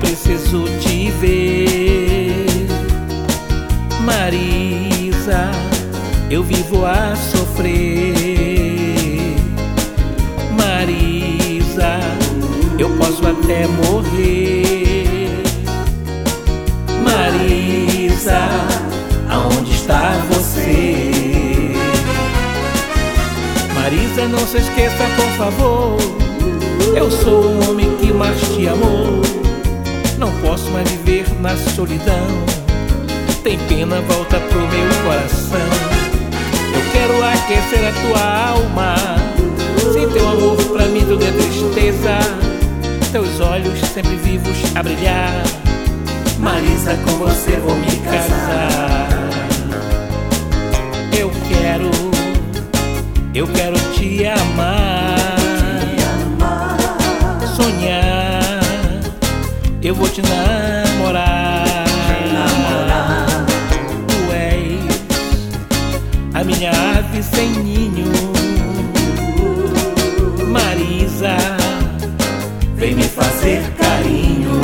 preciso te ver. Marisa, eu vivo a sofrer. Marisa, eu posso até morrer. Marisa, aonde está você? Marisa, não se esqueça, por favor, eu sou o homem que mais te amou. Não posso mais viver na solidão. Tem pena, volta pro meu coração. Eu quero aquecer a tua alma. Sem teu amor pra mim tudo é tristeza. Teus olhos sempre vivos a brilhar. Marisa, com você vou me casar. Eu quero te amar, sonhar, eu vou te namorar. Tu és a minha ave sem ninho. Marisa, vem me fazer carinho.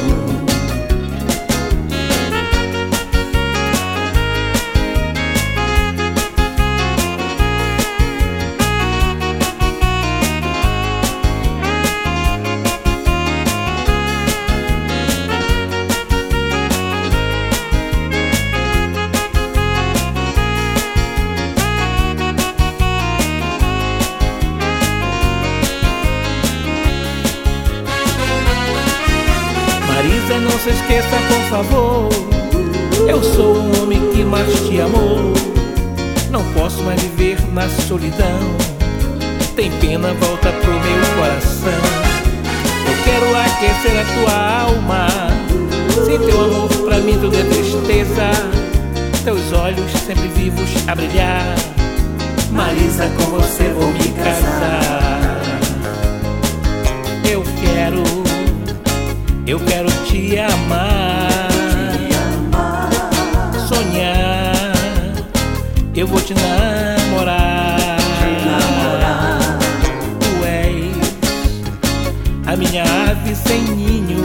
Marisa, não se esqueça, por favor, eu sou o homem que mais te amou. Não posso mais viver na solidão. Tem pena, volta pro meu coração. Eu quero aquecer a tua alma. Sem teu amor pra mim tudo é tristeza. Teus olhos sempre vivos a brilhar. Marisa, com você vou me casar. Eu quero te amar, sonhar, eu vou te namorar. Tu és a minha ave sem ninho.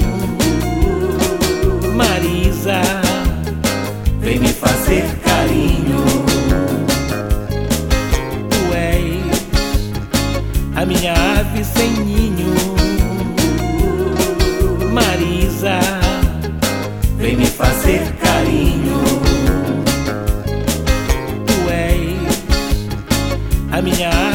Marisa, vem me fazer carinho. Tu és a minha ave sem ninho. Marisa, vem me fazer carinho. Tu és a minha